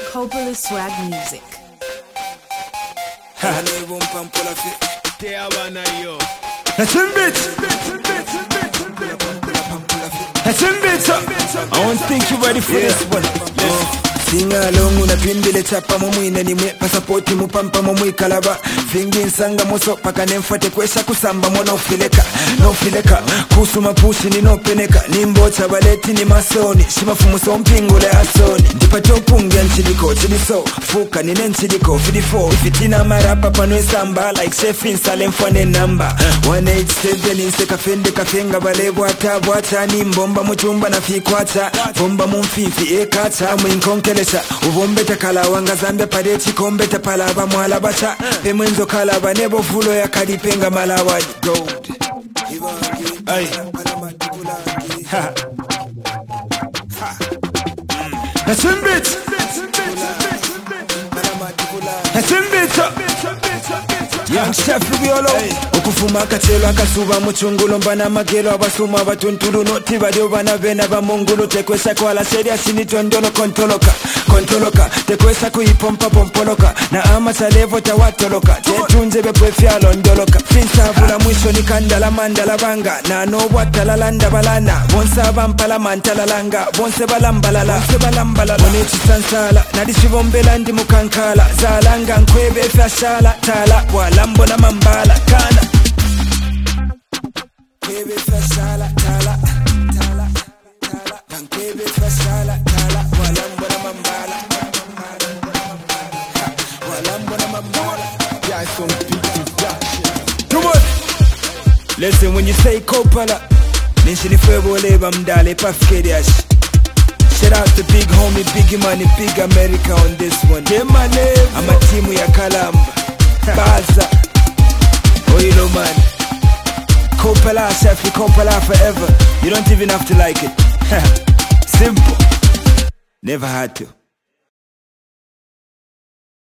Coppola Swag Music. I don't think you're ready for this one. Singa along unapindile chapa mumwine ni mwe pasapoti mupampa mumwi kalaba fingi nsanga moso paka nemfate kwesha kusamba mwana ufileka no fileka kusuma pushi ni no peneka nimbocha baleti ni masoni shimafumuso mpingule asoni ndipato pungia nchiliko chiliso fuka nine nchiliko fidifo fitina marapa panwe samba like chefin salemfwane namba 187 inseka fende kafenga balebu atabu acha ni mbomba muchumba na fikwacha bomba mumfifi ekacha mwinkonkele uvombeta kalawanga zambe padechi kombeta palaba mwala bacha emwenzo kalaba nebo fulo ya kalipenga malawa gold ay ha Hasimbit Young Chef Biolo okufuma akachelo akasuba muchungulo mbana magelo abasuma batuntulu noti badyo bana bena bamungulo tekwesa kwala seria sinitondolo kontoloka tekwesa kuipompa pompoloka na ama salevo tawatoloka tetunze bepefya londoloka finsa vula mwisho ni kandala mandala banga na no watalalanda balana bonsa bampala mantalalanga bonse balambalala oneti sansala nadishivombela ndi mukankala zalanga nkwebe fashala tala walambo na mambala kana kwebe fashala tala kwebe fashala tala walambo na mambala yeah, some come on. Listen, when you say Coppola nishini fwebo leba mdale pafkediash. Shout out to big homie, Biggie Money, Big America on this one. I'm a team ya Kalamba Baza Oilo man Coppola chef, we Coppola forever. You don't even have to like it. Simple. Never had to.